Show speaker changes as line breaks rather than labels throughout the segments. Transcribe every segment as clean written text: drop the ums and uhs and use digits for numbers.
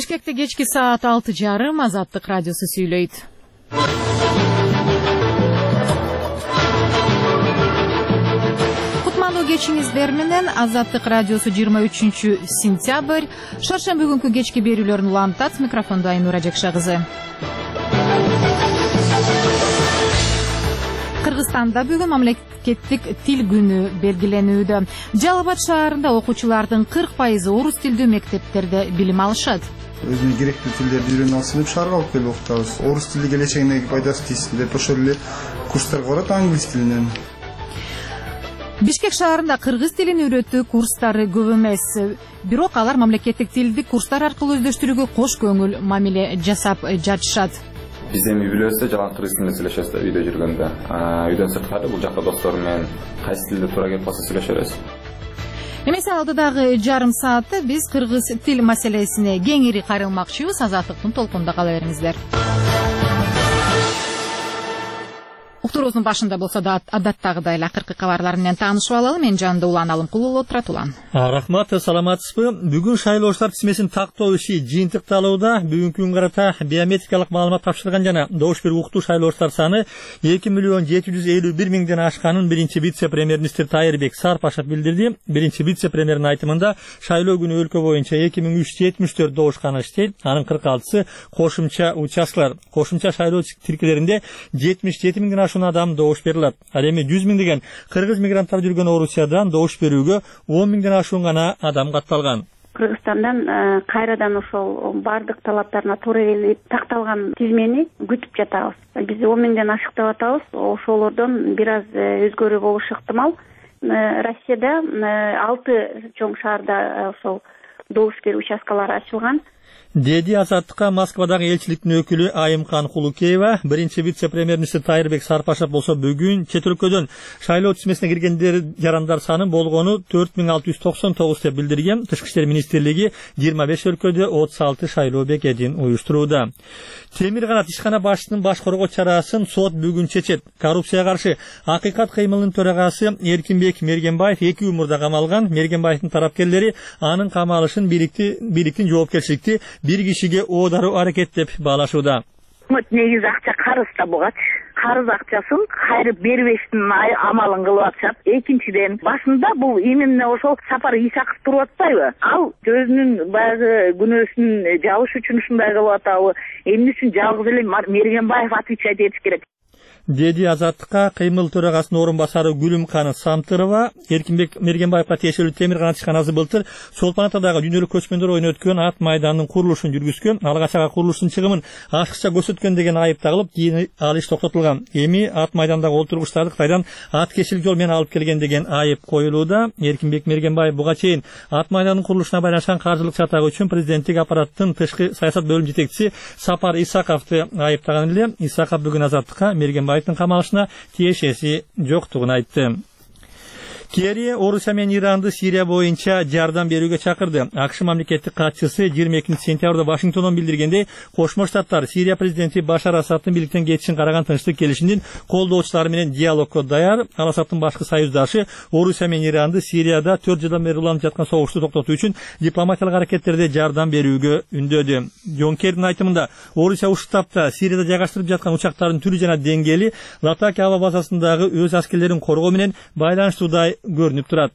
Бишкекте кечки саат 6:30 Азаттык радиосу сүйлөйт. Кутмандуу кечиңиздер менен Азаттык радиосу 23 сентябрь шаршемби күнкү кечки берүүлөрүн улантат. Микрофондо Айнура Жакша кызы. Кыргызстанда бүгүн мамлекеттик тил күнү белгиленүүдө. Жалал Абад шаарында окуучулардын 40% орус тилдүү мектептерде билим алышат.
Өзүнө керектүү тилдерди үйрөнүп алсын деп шаарга алып келип окутабыз. Орус тили келечегине пайдасы тийсин деп ошол эле курстарга барат англис тилинен.
Бишкек шаарында кыргыз тилин үйрөтүү курстары көп эмес. Бирок алар мамлекеттик тилдик курстар аркылуу өздөштүрүүгө кош көңүл мамиле жасап жатышат.
Биз эми үй-бүлөбүздө жалаң кыргыз тилинде сүйлөшөбүз да, үйдө жүргөндө. Үйдөн сырткары бул жакта достор менен кайсы тилде туура келип калса сүйлөшөбүз.
Эмесе алдыдагы жарым саатта биз кыргыз тил маселесине кеңири каралмакчыбыз. Азаттыктын толкунунда кала бериңиздер. Уктуруубуздун башында болсо да адаттагыдай эле акыркы кабарлар менен таанышып алалы. Мен жанында Улан Алымкулуу отурат. Улан.
Рахмат, саламатсызбы? Бүгүн шайлоочулар тизмесин тактоо иши жыйынтыкталууда. Бүгүнкү күнгө карата биометрикалык маалымат тапшырган жана добуш берүү укуктуу шайлоочулар саны 2.751.000ден ашканын биринчи вице-премьер-министр Тайырбек Сарпашев билдирди. Биринчи вице-премьердин айтымында шайлоо күнү өлкө боюнча 2374 добуш каныштı. Анын 46сы кошумча участкалар. Кошумча шайлоо тиркелеринде 77.000ден ашуун адам добуш берилет. Ал эми 100.000 деген кыргыз мигранттар жүргөн Орусиядан добуш берүүгө 10.000ден ашуун гана адам катталган.
Кыргызстандан кайрадан ошол бардык талаптарына туура келип такталган тизмени күтүп жатабыз. Биз 10.000ден ашык деп атабыз. Ошолордон бир аз өзгөрүү болушу ыктымал. Россияда 6 чоң шаарда ошол добуш берүү участкалары ачылган.
Деди Азаттыкка Москвадагы элчиликтин өкүлү Айымкан Кулукеева. Биринчи вице-премьер-министр Тайырбек Сарпашев болсо бүгүн чет өлкөдөн шайлоо тизмесине киргендер жарандар саны болгону 4699 деп билдирген. Тышкы иштер министрлиги 25 өлкөдө 36 шайлоо бекетин уюштурууда. Темир канат ишкана башчысынын баш коргоо чарасын сот бүгүн чечет. Коррупцияга каршы Акыйкат кыймылынын төрагасы Эркинбек Мергенбаев 2 умурда камалган. Мергенбаевдин тарапкерлери анын камалышын бийликтин жоопкерчиликти бир кишиге оодаруу аракет деп баалашууда.
Негизи акча карызда бугат. Карыз акчасын кайрып бербештин амалын кылып атышат. Экинчиден башында бул именно ошол Сапар Исаков туруп атпайбы? Ал өзүнүн баягы күнөөсүн жабыш үчүн ушундай кылып атабы? Эмне үчүн жалгыз эле Мергенбаев отвечать этиш керек?
Деди Азаттыкка кыймыл төрагасынын орун басары Гүлүмкан Самтырова. Эркинбек Мергенбаевга тиешелүү темир канат ишканасы былтыр Чолпонатадагы дүйнөлүк көчмөндөр ойноо өткөн ат майданынын курулушун жүргүзгөн. Алгачага курулуштун чыгымын ашыкча көрсөткөн деген айып тагылып, кийин ал иш токтотулган. Эми ат майдандагы олтургучтарды Кытайдан ат кешил жол менен алып келген деген айып коюлууда. Эркинбек Мергенбаев буга чейин ат майданынын курулушуна байланышкан каржылык чатагы үчүн президенттик аппараттын тышкы саясат бөлүм жетекчиси Сапар Исаковду айыптаган эле. Исаков бүгүн Азаттыкка Мергенбаевдин камалышына тиешеси жоктугун айтты. Керри Орусия менен Иранды Сирия боюнча жардам берүүгө чакырды. АКШ мамлекеттик катчысы 22 сентябрда Вашингтондон билдиргендей, Кошмо Штаттар Сирия президенти Башар Асадтын бийликтен кетишин караган тынчтык келишимдин колдоочулары менен диалогко даяр. Ал Асадтын башкы союздашы Орусия менен Иранды Сирияда 4 жылдан бери уланып жаткан согушту токтотуу үчүн дипломатиялык аракеттерде жардам берүүгө үндөдү. Жон Керринин айтымында, Орусия ушул тапта Сирияда жайгаштырып жаткан учактардын түрү жана деңгээли Латакия аба базасындагы өз аскерлерин коргоо менен байланыштуудай көрүнүп турат.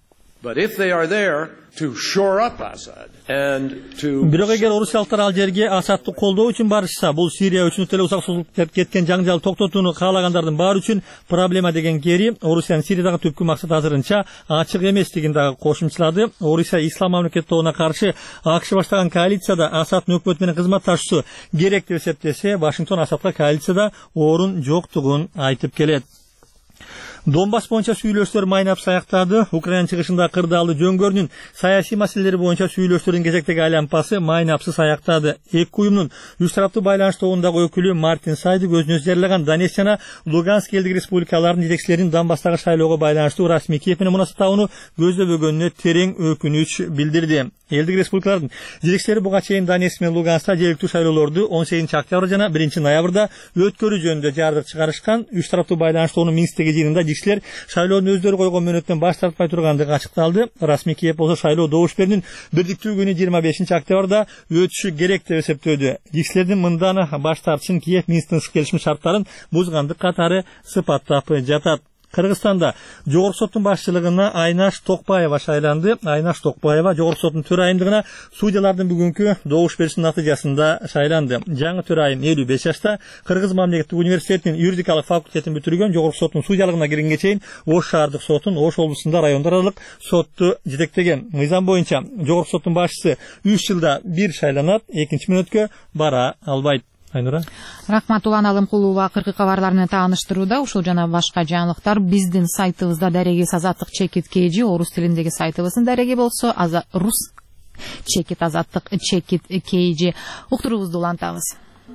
Бирок эгер орусиялыктар ал жерге Асадты колдоо үчүн барышса, бул Сирия үчүн өтө узак созулуп кеткен жаңжал токтотууну каалагандардын баары үчүн проблема деген Керри. Орусиянын Сириядагы түпкү максаты азырынча ачык эместигин дагы кошумчалады. Орусия ислам мамлекети тобуна каршы АКШ баштаган коалицияда Асадтын өкмөтү менен кызматташуусу керек деп эсептесе, Вашингтон Асадка коалицияда орун жоктугун айтып келет. Донбасс боюнча сүйлөшүүлөр майнап саяктады. Украина чыгышында кырдаалды жөнгөрүнүн саясий маселелери боюнча сүйлөшүүлөрдүн кезектеги айланпасы майнапсыз аяктады. Эки уюмдун үч тараптуу байланыш тобундагы өкүлү Мартин Сайдык өзүнүн жарыяган Донецк жана Луганск элдик республикаларынын жетекчилеринин Донбасстагы шайлоого байланыштуу расмий Киев менен мунасаптабууну көздөбөгөнүнө терең өкүнүч билдирди. Элдик республикалардын жетекчилери буга чейин Донецк менен Луганскта жергиликтүү шайлоолорду 18 октябрь жана 1 ноябрда өткөрүү жөнүндө жардык чыгарышкан. Үч тараптуу байланыштоонун Минсктеги жыйынында жетекчилер шайлоонун өздөрү койгон мөөнөттөн баш тартпай тургандыгы ачыкталды. Расмий Киев болсо шайлоо добуш берүүнүн бирдиктүү күнү 25 октябрда өтүшү керек деп эсептөөдү. Жетекчилердин мындан баш тартышын Киев Минсктин келишим шарттарын бузгандык катары сыпаттап жатат. Кыргызстанда Жогорку соттун башчылыгына Айнаш Токпаева шайланды. Айнаш Токпаева Жогорку соттун төрайымдыгына судьялардын бүгүнкү добуш берүүсүнүн натыйжасында шайланды. Жаңы төрайым 55 жашта, Кыргыз мамлекеттик университетинин юридикалык факультетин бүтүргөн. Жогорку соттун судьялыгына киргенге чейин Ош шаардык сотун, Ош облусунда райондор аралык сотту жетектеген. Мыйзам боюнча Жогорку соттун башчысы 3 жылда бир шайланат, экинчи мөөнөткө бара албайт. Айнура.
Рахмат Улан Алымкулова акыркы кабарлар менен тааныштырууда. Ушул жана башка жаңылыктар биздин сайтыбызда дарегиз азаттык чекит KG, орус тилиндеги сайтыбыздын дареги болсо рус чекит азаттык чекит KG. Уктуруубузду улантабыз.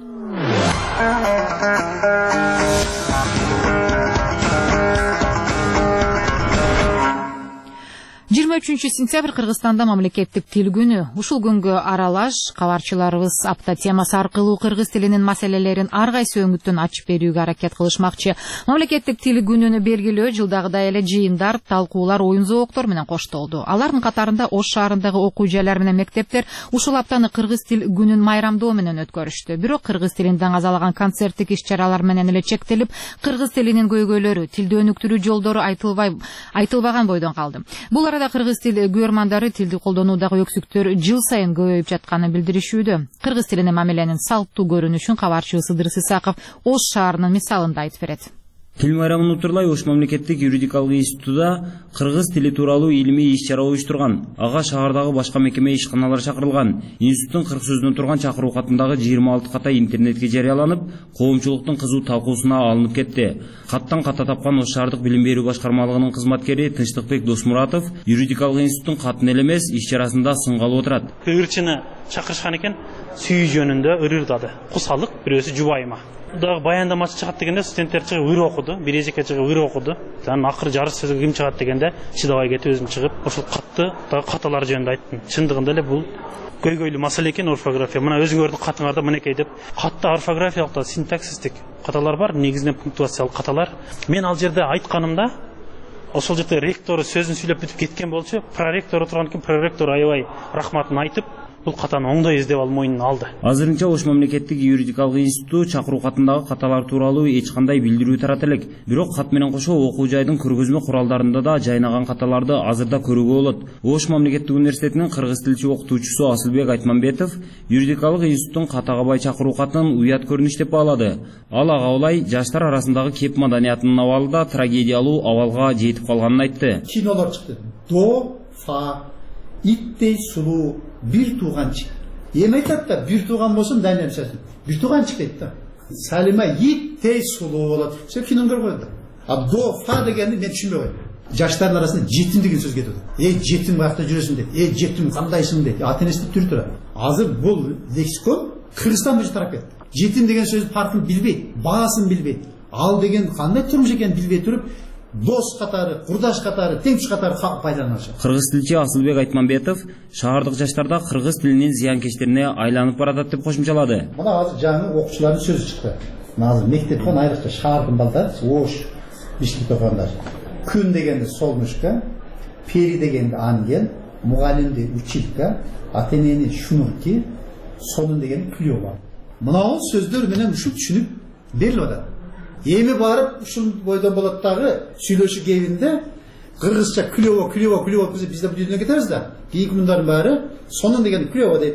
23 сентябрь Кыргызстанда мамлекеттик тил күнү. Ушул күнгө аралаш кабарчыларыбыз апта темасы аркылуу кыргыз тилинин маселелерин ар кайсы өңүттөн ачып берүүгө аракет кылышмакчы. Мамлекеттик тил күнүнү белгилөө жылдагыдай эле жыйындар, талкуулар, оюн зооктор менен коштолду. Алардын катарында Ош шаарындагы окуу жайлар менен мектептер ушул аптаны кыргыз тил күнүн майрамдоо менен өткөрүштү. Бирок кыргыз тилинде азалаган концерттик иш-чаралар менен эле чектелип, кыргыз тилинин көйгөйлөрү, тилди өнүктүрүү жолдору айтылбаган бойдон калды. Бул кыргыз тил көрмандары тилди колдонуудагы өксүктөр жыл сайын көбөйүп жатканын билдиришүүдө. Кыргыз тилине мамиленин салттуу көрүнүшүн кабарчыбыз Ыдырыс Исаков Ош шаарынын мисалында айтып берет.
Тил майрамын утурлай Ош мамлекеттик юридикалык институтуда кыргыз тили тууралуу илимий иш-чара уюштурган. Ага шаардагы башка мекеме ишканалар чакырылган. Институттун 40 сөзүнөн турган чакыруу катындагы 26 ката интернетке жарыяланып, коомчулуктун кызуу талкуусуна алынып кетти. Каттан ката тапкан Ош шаардык билим берүү башкармалыгынын кызматкери Тынчтыкбек Досмуратов юридикалык институттун катын эле эмес иш-чарасында сынга алып отурат.
Ырчыны чакырышкан экен, сүйүү жөнүндө ырырдады. Кусалык, бирөөсү жубайыма. Дагы баяндамачы чыгат дегенде студенттер чыгып ыр окуду, бир эжекке чыгып ыр окуду. Анан акыры жарыш сөзгө ким чыгат дегенде чыдабай кетип өзүм чыгып, ошол катты дагы каталар жөнүндө айттым. Чындыгында эле бул көйгөйлүү маселе экен орфография. Мына өзүңөрдүн катыңарда мынекей деп, катта орфографиялык да синтаксистик каталар бар, негизинен пунктуациялык каталар. Мен ал жерде айтканымда ошол жерде ректору сөзүн сүйлөп бүтүп кеткен болчу, проректор отурган экен, проректор аябай рахматын айтып, бул катаны оңдой издеп алып мойнуна алды.
Азырынча Ош мамлекеттик юридикалык институту чакыруу катындагы каталар тууралуу эч кандай билдирүү тарата элек. Бирок кат менен кошо окуу жайдын көргөзмө куралдарында да жайнаган каталарды азырда көрүүгө болот. Ош мамлекеттик университетинин кыргыз тилчи окутуучусу Асылбек Айтманбетов юридикалык институттун катага бай чакыруу катын уят көрүнүш деп баалады. Ал ага улай жаштар арасындагы кеп маданиятынын абалында трагедиялуу абалга жетип калганын айтты.
Кинолор чыкты. До, фа, иттей сулуу бир тууганчык. Эми айтат да, бир тууган болсун дайнем сесин. Бир тууганчык дейт да. Салима иттей сулуу болот. Сен киноны көргөн да. А до, фа дегенди мен түшүнбөй койдум. Жаштардын арасында жетим деген сөз кетип атат. Жетим каякта жүрөсүң дейт. Жетим кандайсың дейт. Ата энеси түрү турат. Азыр бул лексикон Кыргызстан боюнча тарап кетти. Жетим деген сөздүн фаркын билбейт, баасын билбейт. Ал деген кандай турмуш экенин билбей туруп, дос катары, курдаш катары, теңиш катары пайдаланышат.
Кыргыз тилчи Асылбек Айтманбетов шаардык жаштарда кыргыз тилинин зыянкечтерине айланып баратат деп кошумчалады.
Мына азыр жаңы окуучулардын сөзү чыкты. Азыр мектептен айрыкча шаардын балдары, Ош мектепте окугандар. Күн дегенди солнышко, пери дегенди ангел, мугалимди училка, ата энени шунурки, сонун деген клёва. Мына сөздөр менен ушул түшүнүп берилип атат. Эми барып ушул бойдон болот дагы сүйлөшүү кебинде кыргызча клёво бизде бул үйдөн кетебиз да. Кийинки мындардын баары сонун деген клёво дейт.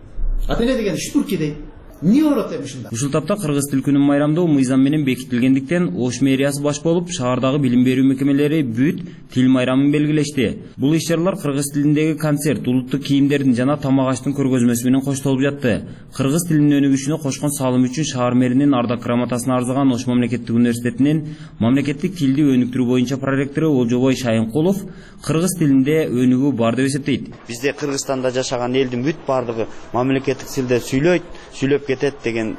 Ата эне деген штурки дейт. Не орот эми ушунда.
Ушул тапта кыргыз тил күнүн майрамдоо мыйзам менен бекитилгендиктен Ош мэриясы баш болуп шаардагы билим берүү мекемелери бүт тил майрамын белгилешти. Бул иш-чаралар кыргыз тилиндеги концерт, улуттук кийимдердин жана тамак аштын көргөзмөсү менен коштолуп жатты. Кыргыз тилинин өнүгүшүнө кошкон салымы үчүн шаар мэринин ардак грамотасын арзыган Ош мамлекеттик университетинин мамлекеттик тилди өнүктүрүү боюнча проректору Олжобой Шайынкулов кыргыз тилинде өнүгүү бар деп эсептейт.
Бизде Кыргызстанда жашаган элдин бүт бардыгы мамлекеттик тилде сүйлөп кетет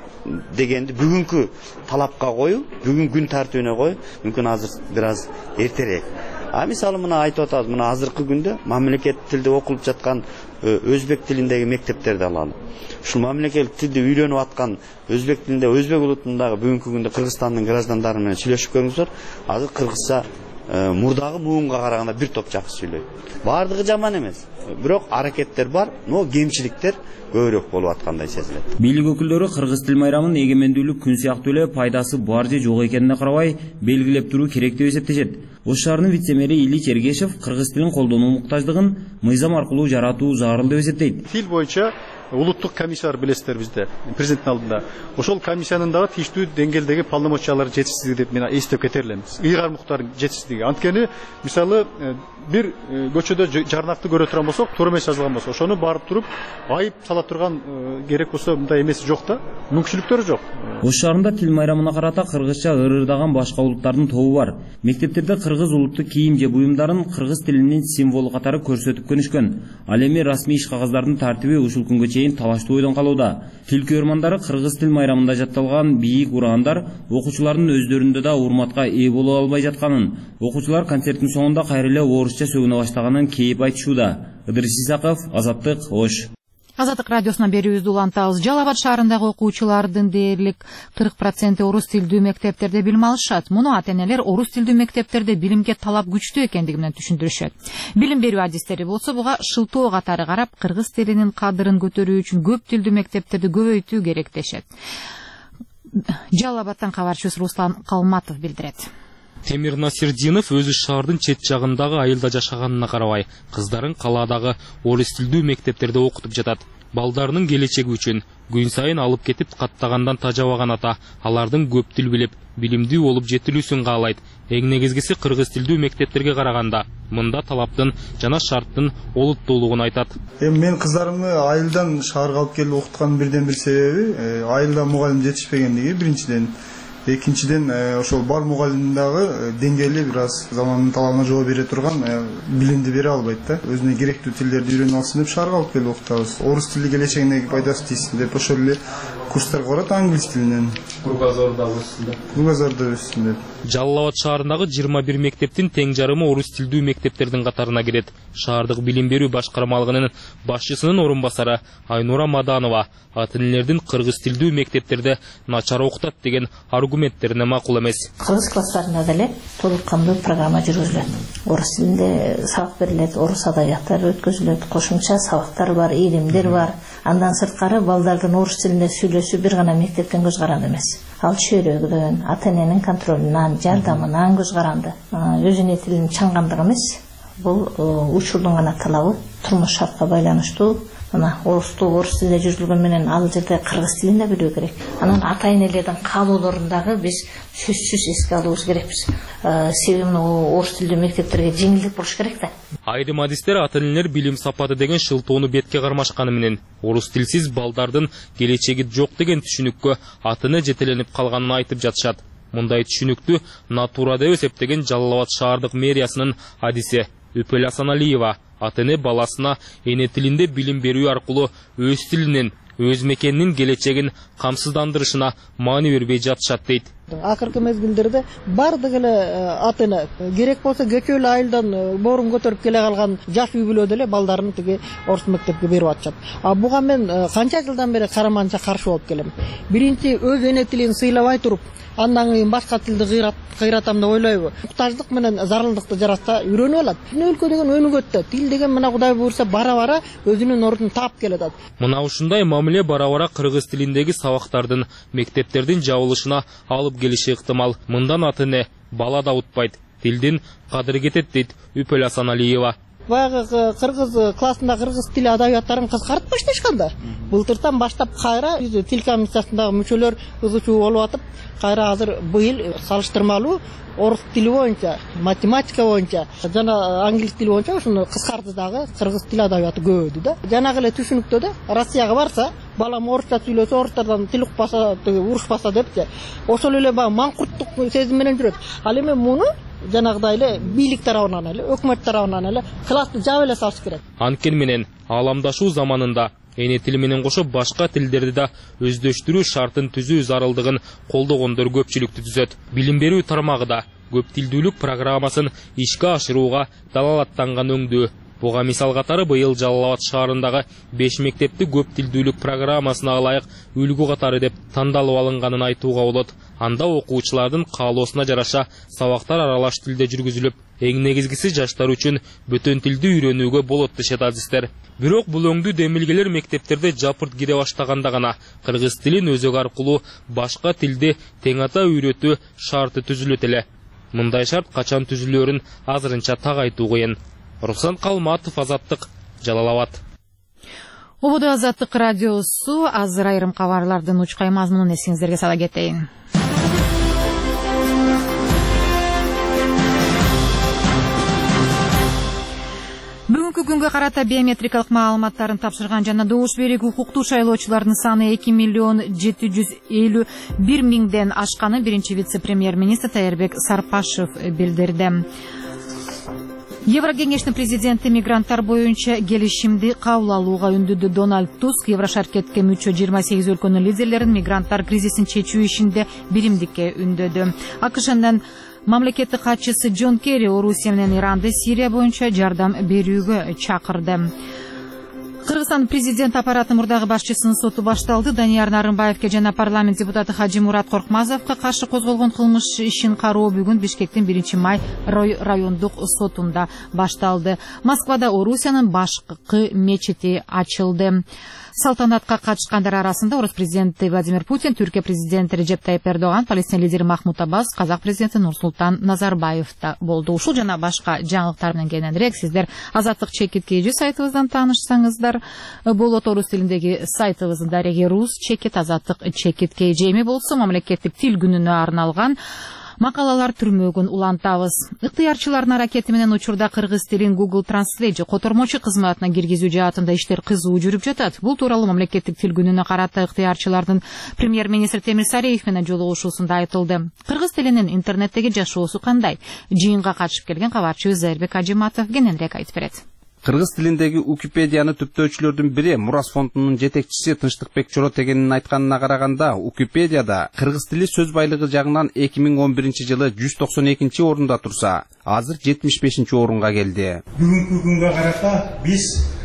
дегенди бүгүнкү талапка коюу, бүгүн күн тартибине коюу мүмкүн азыр бир аз эртерээк. Мисалы мына айтып атабыз, мына азыркы күндө мамлекет тилде окулуп жаткан өзбек тилиндеги мектептерди алалы. Ушул мамлекеттик тилде үйрөнүп аткан өзбек тилинде, өзбек улутундагы бүгүнкү күндө Кыргызстандын граждандары менен сүйлөшүп көрүңүздөр. Азыр кыргызча мурдагы муунга караганда бир топ жакшы сүйлөйт. Бардыгы жаман эмес. Бирок аракеттер бар, но кемчиликтер көбүрөөк болуп аткандай сезилет.
Бийлик өкүлдөрү кыргыз тил майрамынын эгемендүүлүк күн сыяктуу эле пайдасы бар же жок экенине карабай белгилеп туруу керек деп эсептешет. Ош шаарынын вице-мэри Илич Эргешев кыргыз тилин колдонуу муктаждыгын мыйзам аркылуу жаратуу зарыл деп эсептейт.
Тил боюнча улуттук комиссия бар, билесиздер, бизде президенттин алдында. Ошол комиссиянын дагы тийиштүү деңгээлдеги полномочиялары жетишсиздиги деп мен эстеп кетер элем. Ыйгармуктар жетишсиздиги. Анткени мисалы бир көчөдө жарнакты көрө турган болсок, туура эмес жазылган болсо, ошону барып туруп айып сала турган керек болсо мындай эмеси жок да, мүмкүнчүлүктөрү жок.
Ош шаарында тил майрамына карата кыргызча ырырдаган башка улуттардын тобу бар. Мектептерде кыргыз улуттук кийим же буюмдарын кыргыз тилинин символу катары көрсөтүп көнүшкөн. Ал эми расмий иш кагаздардын тартиби ушул күнгө чейин талаштуу ойдон калууда. Тил көрмандары кыргыз тил майрамында жатталган бийик ураандар окуучулардын өздөрүндө да урматка ээ боло албай жатканын, окуучулар концерттин соңунда кайра эле орусча сөгүнө баштаганын кейип айтышууда. Ыдырыс Исаков, Азаттык, Ош.
Азаттык радиосуна берүүбүздү улантабыз. Жалал Абад шаарындагы окуучулардын дээрлик 40% орус тилдүү мектептерде билим алышат. Муну ата-энелер орус тилдүү мектептерде билимге талап күчтүү экендиги менен түшүндүрүшөт. Билим берүү адистери болсо буга шылтоо катары карап, кыргыз тилинин кадырын көтөрүү үчүн көп тилдүү мектептерди көбөйтүү керек дешет. Жалал Абадтан кабарчыбыз Руслан Калматов билдирет.
Темир Насирдинов өзү шаардын чет жагындагы айылда жашаганына карабай, кыздарын калаадагы орус тилдүү мектептерде окутуп жатат. Балдарынын келечеги үчүн күн сайын алып кетип каттагандан тажабаган ата, алардын көп тил билип, билимдүү болуп жетилүүсүн каалайт. Эң негизгиси кыргыз тилдүү мектептерге караганда мында талаптын жана шарттын олуттуулугун айтат.
Мен кыздарымды айылдан шаарга алып келип окуткандын бирден бир себеби айылда мугалим жетишпегендиги биринчиден. Экинчиден ошол бар мугалимдин дагы деңгээли бир аз замандын талабына жооп бере турган билимди бере албайт да. Өзүнө керектүү тилдерди үйрөнүп алсын деп шаарга алып келип окутабыз. Орус тили келечегине пайдасы тийсин деп ошол эле курстарга барат англис тилинен. Кругозордо өссүн деп.
Жалал Абад шаарындагы 21 мектептин тең жарымы орус тилдүү мектептердин катарына кирет. Шаардык билим берүү башкармалыгынын башчысынын орун басары Айнура Маданова ата-энелердин кыргыз тилдүү мектептерде начар окутат деген аргументтерине макул эмес.
Кыргыз класстарында деле толук кандуу программа жүргүзүлөт. Орус тилинде сабак берилет, орус адабияттары өткөзүлөт, кошумча сабактар бар, илимдер бар. Андан сырткары балдардын орус тилинде сүйлөшүү бир гана мектептен көз каранды эмес. Ал чөйрөгүдөн, ата-эненин контролунан, жардамынан көз каранды. Өзүнүн тилин чаңгандык эмес. Бул учурдун гана талабы, турмуш шартка байланыштуу. Орус тилинде жүргүзүлгөн менен ал жерде кыргыз тилин да билүү керек. Анан ата-энелердин каалоолорундагы биз сөзсүз эске алуубуз керекпиз. Себеби орус тилдүү мектептерге жеңилдик болуш керек да.
Айрым адистер ата-энелер билим сапаты деген шылтоону бетке кармашканы менен орус тилсиз балдардын келечеги жок деген түшүнүккө ата-эне жетеленип калганын айтып жатышат. Мындай түшүнүктү натура деп эсептеген Жалал Абад шаардык мэриясынын адиси Үпөл Асаналиева ата-эне баласына эне тилинде билим берүү аркылуу өз тилинин, өз мекенинин келечегин камсыздандырышына маани бербей жатышат дейт.
Акыркы мезгилдерде бардык эле ата-эне керек болсо кечээ эле айылдан боорун көтөрүп келе калган жаш үй бүлө деле балдарын тиги орус мектепке берип атышат. Буга мен канча жылдан бери караманча каршы болуп келем. Биринчи өз эне тилин сыйлабай туруп, андан кийин башка тилди кыйратам деп ойлойбу. Муктаждык менен зарылдыкты жаратса үйрөнүп алат. Өлкө деген өнүгөт да. Тил деген мына Кудай буйрса бара-бара өзүнүн ордун таап келет.
Мына ушундай мамиле бара-бара кыргыз тилиндеги сабактардын, мектептердин жабылышына алып келиши ыктымал. Мындан ата-эне бала да утпайт, тилдин кадыры кетет дейт Үпөл Асаналиева.
Баягы кыргыз классында кыргыз тили адабияттарын кыскартып башташкан да. Былтыртан баштап кайра тил комиссиясындагы мүчөлөр ызычуу болуп атып, кайра азыр быйыл салыштырмалуу орус тили боюнча, математика боюнча жана англис тили боюнча ушуну кыскарды дагы кыргыз тил адабияты көбөйдү да. Жанагы эле түшүнүктө да Россияга барса, балам орусча сүйлөсө, орустардан тил укпаса, урушпаса депчи, ошол эле маңкурттук сезим менен жүрөт. Ал эми муну жанагыдай эле бийлик тарабынан эле, өкмөт тарабынан эле классты жаап эле салыш керек.
Анткени менен ааламдашуу заманында эне тили менен кошо башка тилдерди да өздөштүрүү шартын түзүү зарылдыгын колдогондор көпчүлүктү түзөт. Билим берүү тармагы да көп тилдүүлүк программасын ишке ашырууга далалаттанган өңдүү. Буга мисал катары быйыл Жалал Абад шаарындагы 5 мектепти көп тилдүүлүк программасына ылайык үлгү катары деп тандалып алынганын айтууга болот. Анда окуучулардын каалоосуна жараша сабактар аралаш тилде жүргүзүлүп, эң негизгиси жаштар үчүн бөтөн тилди үйрөнүүгө болот дешет адистер. Бирок бул өңдүү демилгелер мектептерде жапырт кире баштаганда гана кыргыз тилин өзөк аркылуу башка тилди тең ата үйрөтүү шарты түзүлөт эле. Мындай шарт качан түзүлөрүн азырынча так айтуу кыйын. Руслан Калматов, Азаттык, Жалал Абад.
Убуду Азаттык радиосу, азыр айрым кабарлардын учкай мазмунун эсиңиздерге сала кетейин. Бүгүнкү күнгө карата биометрикалык маалыматтарын тапшырган жана добуш берүүгө укуктуу шайлоочулардын саны 2.751.000ден ашканын биринчи вице-премьер-министр Таербек Сарпашев билдирди. Еврокеңештин президенти мигранттар боюнча келишимди кабыл алууга үндүдү. Дональд Туск Еврошаркетке мүчө 28 өлкөнүн лидерлерин мигранттар кризисин чечүү ишинде биримдикке үндөдү. АКШнын мамлекеттик катчысы Джон Керри Орусия менен Иранды Сирия боюнча жардам берүүгө чакырды. Кыргызстан президент аппараты мурдагы башчысынын соту башталды. Данияр Нарымбаевке жана парламент депутаты Хажимурат Коркмазовго каршы козголгон кылмыш ишин кароо бүгүн Бишкектин 1-май райондук сотунда башталды. Москвада Орусиянын башкы мечити ачылды. Салтанатка катышкандар арасында орус президенти Владимир Путин, Түркия президенти Режеп Тайип Эрдоган, Палестина лидери Махмуд Аббас, Казак президенти Нурсултан Назарбаев да болду. Ушул жана башка жаңылыктар менен кененирээк сиздер Азаттык чекит.kg сайтыбыздан таанышсаңыздар болот. Орус тилиндеги сайтыбыздын дареги рус чекит Азаттык чекит.kg эми болсо мамлекеттик тил күнүнө арналган макалалар түрмөгүн улантабыз. Ыктыярчылардын аракети менен учурда кыргыз тилин Google Translate котормочу кызматына киргизүү жаатында иштер кызуу жүрүп жатат. Бул тууралуу мамлекеттик тил күнүнө карата ыктыярчылардын премьер-министр Темир Сариев менен жолугушуусунда айтылды. Кыргыз тилинин интернеттеги жашоосу кандай? Жыйынга катышып келген кабарчыбыз Зайырбек Ажиматов кененирээк айтып берет.
Кыргыз тилиндеги Википедияны түптөөчүлөрдүн бири Мурас фондунун жетекчиси Тынчтыкбек Чоротегенин айтканына караганда, Википедияда кыргыз тили сөз байлыгы жагынан 2011-жылы 192 орунда турса, азыр 75 орунга келди.
Бүгүнкү күнгө карата биз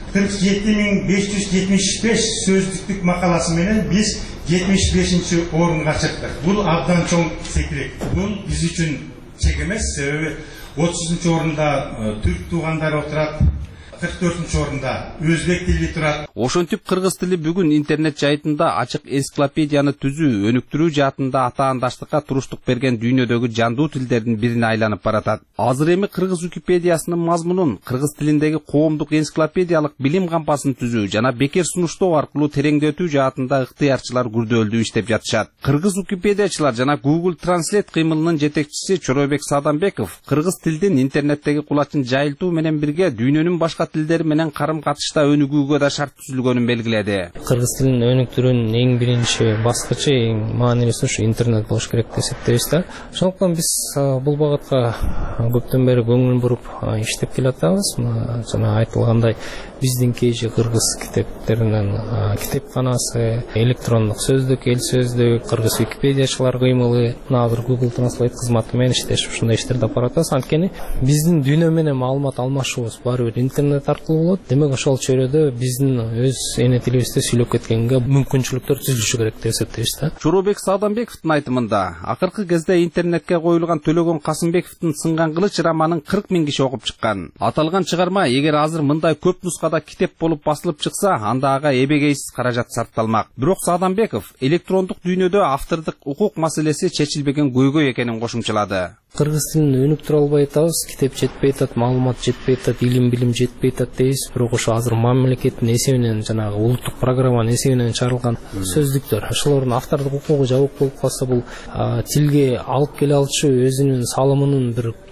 47575 сөздүктүк макаласы менен биз 75 орунга чыктык. Бул абдан чоң секирек. Бул биз үчүн чек эмес, себеби 30 орунда түрк туугандары отурат. 44 орунда өзбек тили турат.
Ошентип кыргыз тили бүгүн интернет жайтында ачык энциклопедияны түзүү, өнүктүрүү жаатында атаандаштыкка туруштук берген дүйнөдөгү жандуу тилдердин бирине айланып баратат. Азыр эми кыргыз Википедиясынын мазмунун кыргыз тилиндеги коомдук энциклопедиялык билим кампасын түзүү жана бекер сунуштоо аркылуу тереңдетүү жаатында ыктыярчылар күрдөөлдүү иштеп жатышат. Кыргыз Википедиячылар жана Google Translate кыймылынын жетекчиси Чоробек Садамбеков кыргыз тилдин интернеттеги кулачын жайылтуу менен бирге дүйнөнүн башка тилдери менен карым катышта өнүгүүгө да шарт түзүлгөнүн белгиледи.
Кыргыз тилин өнүктүрүүнүн эң биринчи баскычы, эң маанилүүсү ушу интернет болуш керек деп эсептейбиз да. Ошондуктан биз бул багытка көптөн бери көңүл буруп иштеп келатабыз. Жана айтылгандай биздин KG кыргыз китептеринен китепканасы, электрондук сөздүк, эл сөздүк, кыргыз Википедиячылар кыймылы, азыр Google Translate кызматы менен иштешип ушундай иштерди алып баратабыз. Анткени биздин дүйнө менен маалымат алмашуубуз баары бир интернет аркылуу болот. Демек ошол чөйрөдө биздин өз эне тилибизде сүйлөп кеткенге мүмкүнчүлүктөр түзүлүшү керек деп эсептейбиз да.
Чоробек Садамбековдун айтымында, акыркы кезде интернетке коюлган Төлөгөн Касымбековдун Сынган кылыч романын 40 000 киши окуп чыккан. Аталган чыгарма эгер азыр мындай көп нускада китеп болуп басылып чыкса, анда ага эбегейсиз каражат сарпталмак. Бирок Садамбеков электрондук дүйнөдө автордук укук маселеси чечилбеген көйгөй экенин кошумчалады.
Кыргыз тилин өнүктүрө албай атабыз, китеп жетпей атат, маалымат жетпей атат, билим жетпей атат дейбиз. Бирок ошо азыр мамлекеттин эсебинен, жанагы улуттук программанын эсебинен чыгарылган сөздүктөр, ошолордун автордук укугу жабык болуп калса, бул тилге алып келе алчу өзүнүн салымынын бир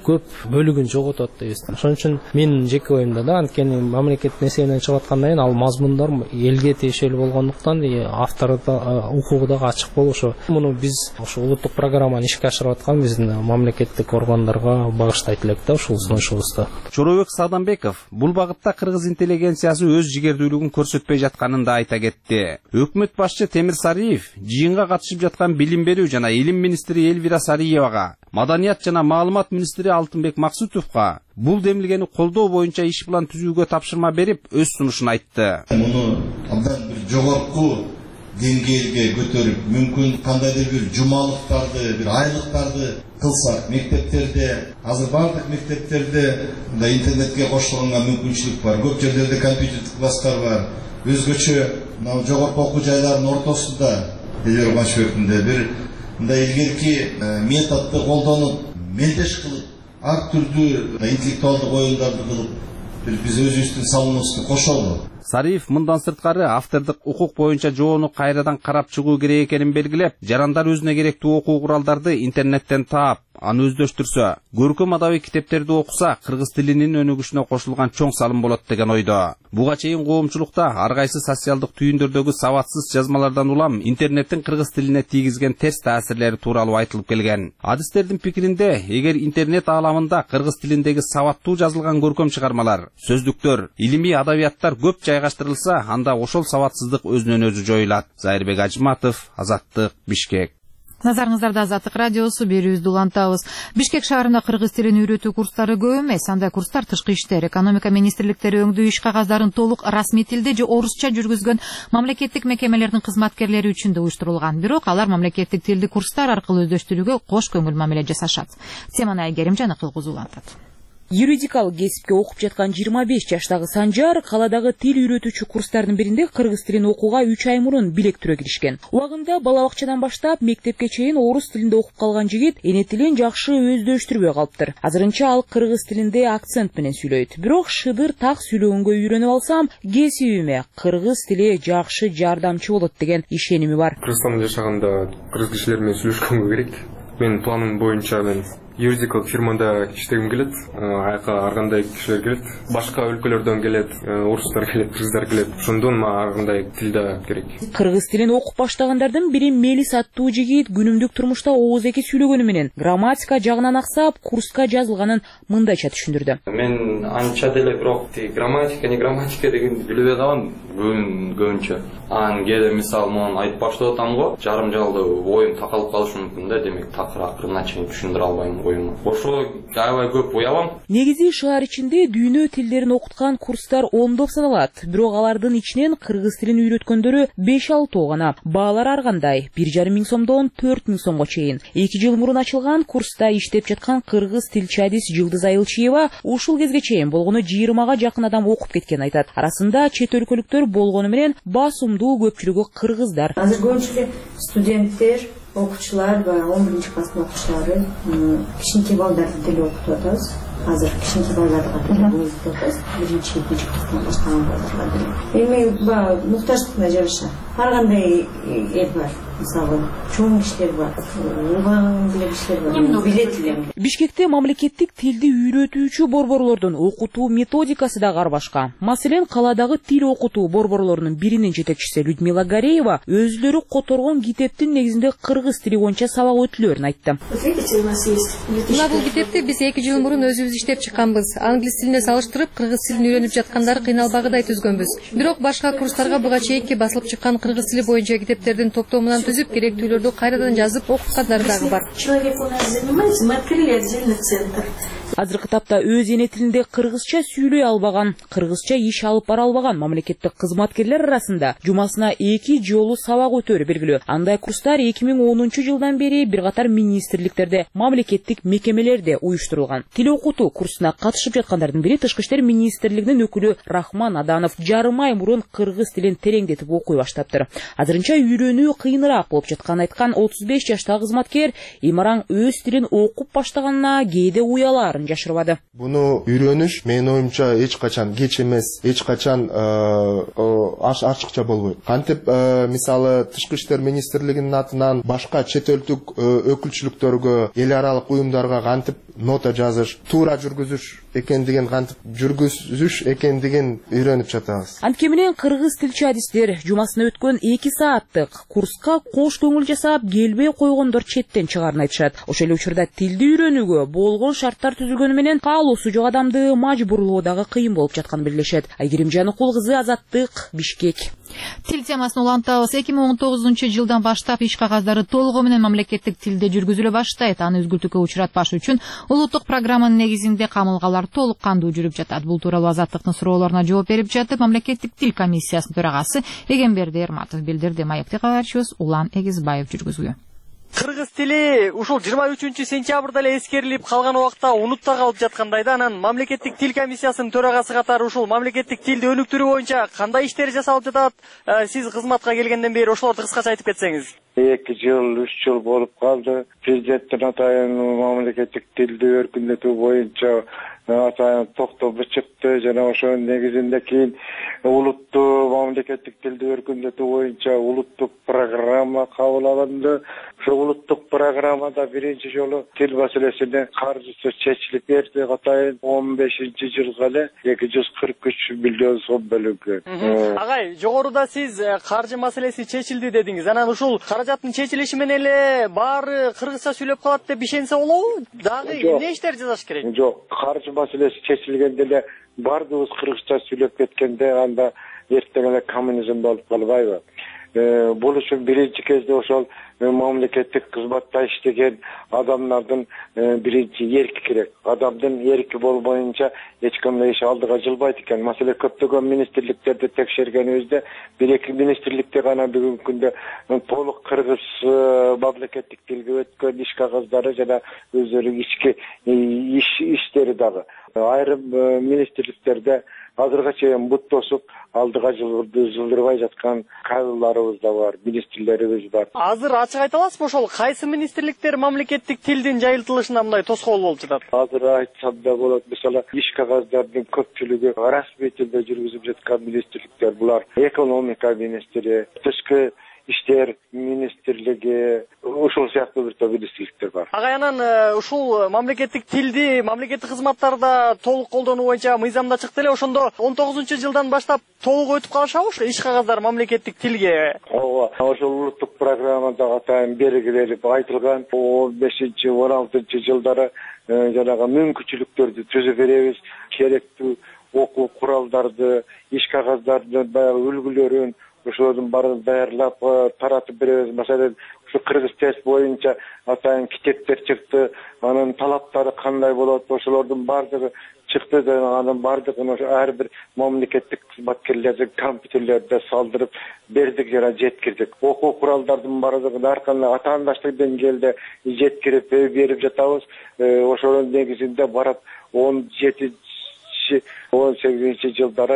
көп бөлігін жоғотот дейбиз. Ошон үчүн менин жеке оюмда да анткени мамлекеттин эсебинен чыгып аткандан кийин ал мазмундар элге тиешелүү болгондуктан автордун укугу дагы ачык болушу. Муну биз ошо улуттук программаны ишке ашырып аткан биздин мамлекеттик органдарга багыштайт элек да ушул сунушубузду.
Чоробек Сагданбеков бул багытта кыргыз интеллигенциясы өз жигердүүлүгүн көрсөтпөй жатканын да айта кетти. Өкмөт башчы Темир Сариев жыйынга катышып жаткан билим берүү жана илим министри Элвира Сариевага, маданият жана маалымат министри Алтынбек Максутовго бул демилгени колдоо боюнча иш план түзүүгө тапшырма берип, өз сунушун айтты.
Муну абдан бир жогорку деңгээлге көтөрүп, мүмкүн кандайдыр бир жумалыктарды, бир айлыктарды кылсак, мектептерде, азыр бардык мектептерде интернетке кошулганга мүмкүнчүлүк бар. Көп жерлерде компьютерлик класстар бар. Өзгөчө жогорку окуу жайлардын ортосунда Элвир Кубанычбековдун бир мындай илгерки методду колдонуп, мелдеш кылып, ар түрдүү интеллектуалдык оюндарды кылып, биз өзүбүздүн салымыбызды кошолу.
Сариев мындан сырткары автордук укук боюнча жоону кайрадан карап чыгуу керек экенин белгилеп, жарандар өзүнө керектүү окуу куралдарды интернеттен таап, аны өздөштүрсө, көркөм адабий китептерди окуса, кыргыз тилинин өнүгүшүнө кошулган чоң салым болот деген ойдо. Буга чейин коомчулукта ар кайсы социалдык түйүндөрдөгү сабатсыз жазмалардан улам интернеттин кыргыз тилине тийгизген терс таасирлери тууралуу айтылып келген. Адистердин пикиринде, эгер интернет ааламында кыргыз тилиндеги сабаттуу жазылган көркөм чыгармалар, сөздүктөр, илимий адабияттар көп жайгаштырылса, анда ошол сабатсыздык өзүнөн өзү жоюлат. Зайырбек Ажыматов, Азаттык, Бишкек.
Назарыңыздарда Азаттык радиосу, берүүбүздү улантабыз. Бишкек шаарында кыргыз тилин үйрөтүү курстары көп эмес. Андай курстар тышкы иштер, экономика министрликтери өңдүү иш кагаздарын толук расмий тилде же орусча жүргүзгөн мамлекеттик мекемелердин кызматкерлери үчүн да уюштурулган. Бирок алар мамлекеттик тилди курстар аркылуу өздөштүрүүгө кош көңүл мамиле жасашат. Теманы Айгерим Жаныкылгыз улантат.
Юридикалык кесипке окуп жаткан 25 жаштагы Санжар каладагы тил үйрөтүүчү курстардын биринде кыргыз тилин окууга 3 ай мурун билектирөө киришкен. Убагында бала бакчадан баштап мектепке чейин орус тилинде окуп калган жигит эне тилин жакшы өздөштүрбөй калыптыр. Азырынча ал кыргыз тилинде акцент менен сүйлөйт. Бирок шыдыр так сүйлөгөнгө үйрөнүп алсам, кесибиме кыргыз тили жакшы жардамчы болот деген ишеними бар.
Кыргызстанда жашаганда кыргыз кишилер менен сүйлөшкөнгө керек. Менин планым боюнча мен юридикалык фирмада иштегим келет. Аяка ар кандай кишилер келет. Башка өлкөлөрдөн келет, орустар келет, кыргыздар келет. Ошондон мага ар кандай тилде керек.
Кыргыз тилин окуп баштагандардын бири Мелис аттуу жигит күнүмдүк турмушта ооз эки сүйлөгөнү менен грамматика жагынан аксап курска жазылганын мындайча түшүндүрдү.
Мен анча деле бирок грамматика, не грамматика дегенди билбей калам көбүнчө. Анан кээде мисалы монун айтып баштап атам го, жарым жалды оюм такалып калышы мүмкүн да, демек такыр акырына чейин түшүндүрө албайм. Ошо аябай көп уябам.
Негизи шаар ичинде дүйнө тилдерин окуткан курстар ондоп саналат. Бирок алардын ичинен кыргыз тилин үйрөткөндөрү 5-6 гана. Баалар ар кандай 1,5 миң сомдон 4 миң сомго чейин. 2 жыл мурун ачылган курста иштеп жаткан кыргыз тилчи адис Жылдыз Айылчиева ушул кезге чейин болгону 20га жакын адам окуп кеткен айтат. Арасында чет өлкөлүктөр болгону менен басымдуу көпчүлүгү кыргыздар.
Азыр көбүнчө студенттер, окуучулар, 11-класстын окуучулары кичинекей балдардын тили окутуп атабыз. Азыр кичинекей балдарга тил окутуп атабыз. 1-2 класстан баштаган балдарга. Эми муктаждыгына жараша ар кандай эл бар. Мисалы, чоң кишилер бар, улан кишилер бар, билет элем.
Бишкекте мамлекеттик тилди үйрөтүүчү борборлордун окутуу методикасы да ар башка. Маселен, каладагы тил окутуу борборлорунун биринин жетекчиси Людмила Гореева өзүлөрү которгон китептин негизинде кыргыз тили боюнча сабак өтүүлөрүн айтты.
Мына бул китепти биз 2 жыл мурун өзүбүз иштеп чыкканбыз. Англис тилине салыштырып, кыргыз тилин үйрөнүп жаткандар кыйналбагыдай түзгөнбүз. Бирок башка курстарга буга чейинки басылып чыккан кыргыз тили боюнча китептердин топтомунан түзүп, керектүүлөрдү кайрадан жазып окуткандар дагы бар.
Человек у нас занимается, мы открыли отдельный центр.
Азыркы тапта өз эне тилинде кыргызча сүйлөй албаган, кыргызча иш алып бара албаган мамлекеттик кызматкерлер арасында жумасына 2 жолу сабак өтөөрү белгилүү. Андай курстар 2010-жылдан бери бир катар министрликтерде, мамлекеттик мекемелерде уюштурулган. Тил окутуу курсуна катышып жаткандардын бири Тышкы иштер министрлигинин өкүлү Рахман Аданов жарым ай мурун кыргыз тилин тереңдетип окуй баштаптыр. Азырынча үйрөнүү кыйыныраак болуп жатканын айткан 35 жаштагы кызматкер Имараң өз тилин окуп баштаганына кээде уяларын жашырбады.
Буну үйрөнүш менин оюмча эч качан кеч эмес, эч качан ачыкча болбойт. Кантип мисалы Тышкы иштер министрлигинин атынан башка чет элдик өкүлчүлүктөргө, эл аралык уюмдарга кантип нота жазыш, туура жүргүзүш экендигин, кантип жүргүзүш экендигин үйрөнүп жатабыз.
Антке менен кыргыз тилчи адистер жумасына өткөн 2 сааттык курска кош көңүл жасап келбей койгондор четтен чыгарын айтышат. Ошол эле учурда тилди үйрөнүүгө болгон шарттар түзүлгөнү менен каалоосу жок адамды мажбурлоо дагы кыйын болуп жатканын белгилешет. Айгерим Жаныкул кызы, Азаттык, Бишкек.
Тил темасын улантабыз. 2019-жылдан баштап иш кагаздары толугу менен мамлекеттик тилде жүргүзүлө баштайт. Аны үзгүлтүккө учуратпаш үчүн улуттук программанын негизинде камылгалар толук кандуу жүрүп жатат. Бул тууралуу Азаттыктын суроолоруна жооп берип жатып, мамлекеттик тил комиссиясынын төрагасы Эгемберди Эрматов билдирди. Маекти кабарчыбыз Улан Эгизбаев жүргүзгөн.
Кыргыз тили ушул 23-сентябрда эле эскерилип калган убакта унутта калып жаткандай да, анан мамлекеттик тил комиссиясынын төрагасы катары ушул мамлекеттик тилди өнүктүрүү боюнча кандай иштер жасалып жатат? Сиз кызматка келгенден бери ошолорду кыскача айтып кетсеңиз.
2 жыл, 3 жыл болуп калды. Президенттин атайын мамлекеттик тилди өркүндөтүү боюнча атайын токтобу чыкты. Жана ошонун негизинде кийин улуттуу мамлекеттик тилди өркүндөтүү боюнча улуттук программа кабыл алынды. Ошол улуттук программада биринчи жолу тил маселесине каржысы чечилип берди. Атайын 15-жылга эле 243 миллион сом бөлүнгөн.
Агай, жогоруда сиз каржы маселеси чечилди дедиңиз. Анан ушул каражаттын чечилиши менен эле баары кыргызча сүйлөп калат деп ишенсе болобу? Дагы эмне иштер жасаш керек?
Жок, каржы маселеси чечилгенде эле бардыгыбыз кыргызча сүйлөп кеткенде анда эртең эле коммунизм болуп калбайбы? Бул үчүн биринчи кезде ошол мамлекеттик кызматта иштеген адамдардын биринчи эрки керек. Адамдын эрки болбоюнча эч кандай иш алдыга жылбайт экен. Маселе көптөгөн министрликтерди текшергенибизде 1-2 министрликте гана бүгүнкү күндө толук кыргыз мамлекеттик тилге өткөн иш кагаздары жана өздөрүнүн ички иштери дагы. Айрым министрликтерде азырга чейин бут тосуп алдыга жылдырбай жаткан кадрларыбыз да бар, министрлерибиз бар.
Азыр ачык айта аласызбы, ошол кайсы министрликтер мамлекеттик тилдин жайылтылышына мындай тоскоол болуп жатат?
Азыр айтсам да болот. Мисалы, иш кагаздардын көпчүлүгү расмий тилде жүргүзүп жаткан министрликтер булар. Экономика министри, тышкы иштер министрлиги, ушул сыяктуу бир топ министрликтер бар.
Агай, анан ушул мамлекеттик тилди мамлекеттик кызматтарда толук колдонуу боюнча мыйзамда чыкты эле, ошондо 19-жылдан баштап толук өтүп калышабы ушул иш кагаздары мамлекеттик тилге?
Ооба, ошол улуттук программада атайын белгиленип айтылган 15-16-жылдары жанагы мүмкүнчүлүктөрдү түзүп беребиз, керектүү окуу куралдарды, иш кагаздардын баягы үлгүлөрүн ошолордун баарын даярлап таратып беребиз. Маселен, ушу кыргыз тест боюнча атайын китептер чыкты, анын талаптары кандай болот, ошолордун баардыгы чыкты. Анын баардыгын ар бир мамлекеттик кызматкерлердин компьютерлерде салдырып бердик жана жеткирдик. Окуу куралдардын баардыгын ар кандай атаандаштык деңгээлде жеткирип берип жатабыз. Ошонун негизинде барып 17-18-жылдары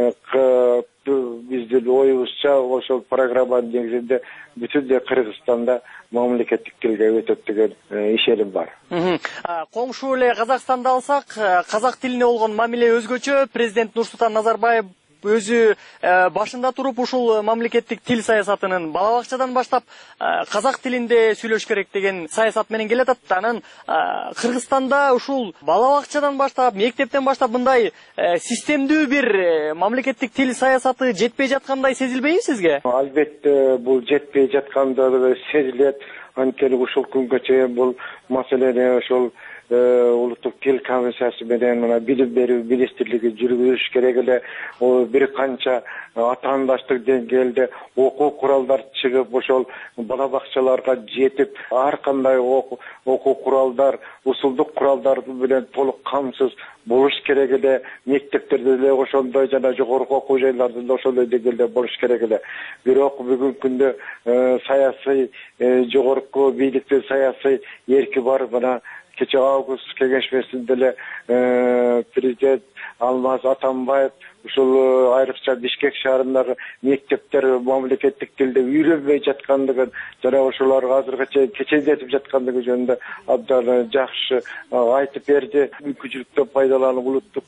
биздин оюбузча ошол программанын негизинде бүтүндөй Кыргызстанда мамлекеттик тилге өтөт деген ишеним бар.
Коңшу эле Казакстанды алсак, казак тилине болгон мамиле өзгөчө. Президент Нурсултан Назарбаев өзү башында туруп ушул мамлекеттик тил саясатынын бала бакчадан баштап казак тилинде сүйлөш керек деген саясат менен келатат. Анан Кыргызстанда ушул бала бакчадан баштап, мектептен баштап мындай системдүү бир мамлекеттик тил саясаты жетпей жаткандай сезилбейби сизге?
Албетте, бул жетпей жаткандыгы сезилет. Анткени ушул күнгө чейин бул маселени ошол улуттук тил комиссиясы менен мына билим берүү министрлиги жүргүзүш керек эле. Бир канча атаандаштык деңгээлде окуу куралдар чыгып, ошол бала бакчаларга жетип, ар кандай окуу куралдар, усулдук куралдар менен толук камсыз болуш керек эле. Мектептерде деле ошондой жана жогорку окуу жайларда да ошондой деңгээлде болуш керек эле. Бирок бүгүнкү күндө саясий жогорку бийликтин саясий эрки бар. Мына кече август кеңешмесинде эле президент Алмаз Атамбаев ушул айрыкча Бишкек шаарындагы мектептер мамлекеттик тилде үйрөнбөй жаткандыгын жана ошолорго азыркы чейин кечендетип жаткандыгы жөнүндө абдан жакшы айтып берди. Мүмкүнчүлүктөн пайдаланып улуттук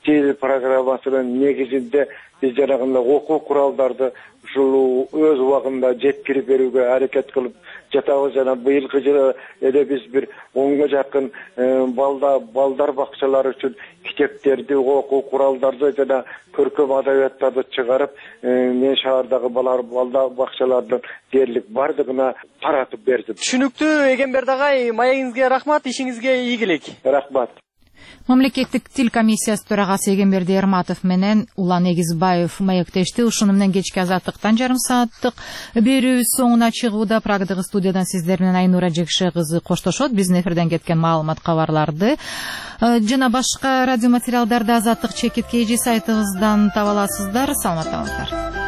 тил программасынын негизинде биз жанагындай окуу куралдарды ушул өз убагында жеткирип берүүгө аракет кылып жатабыз. Жана быйылкы жылы эле биз бир 10га жакын балдар бакчалары үчүн китептерди, окуу куралдарды жана көркөм адабияттарды чыгарып, мен шаардагы балдар бакчаларынын дээрлик бардыгына таратып бердим.
Түшүнүктүү Эгемберди агай, маегиңизге рахмат, ишиңизге ийгилик.
Рахмат.
Мамлекеттик тил комиссиясы төрагасы Эгемберди Эрматов менен Улан Эгизбаев маектешти. Ушуну менен кечки азаттыктан жарым сааттык берүүбүз соңуна чыгууда. Прагдагы студиядан сиздер менен Айнура Жекше кызы коштошот. Биздин эфирден кеткен маалымат, кабарларды жана башка радио материалдарды Азаттык чекит KG сайтыбыздан таба аласыздар. Саламатта болуңуздар.